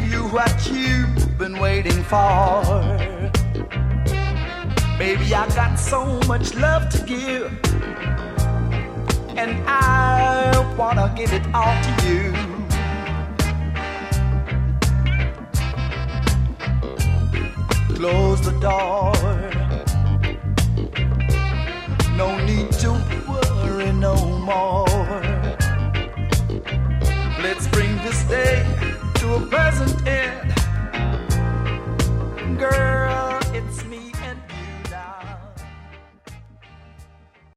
you what you've been waiting for. Baby, I got so much love to give, and I wanna give it all to you. Close the door. No need to worry no more. Let's bring this day to a pleasant end. Girl,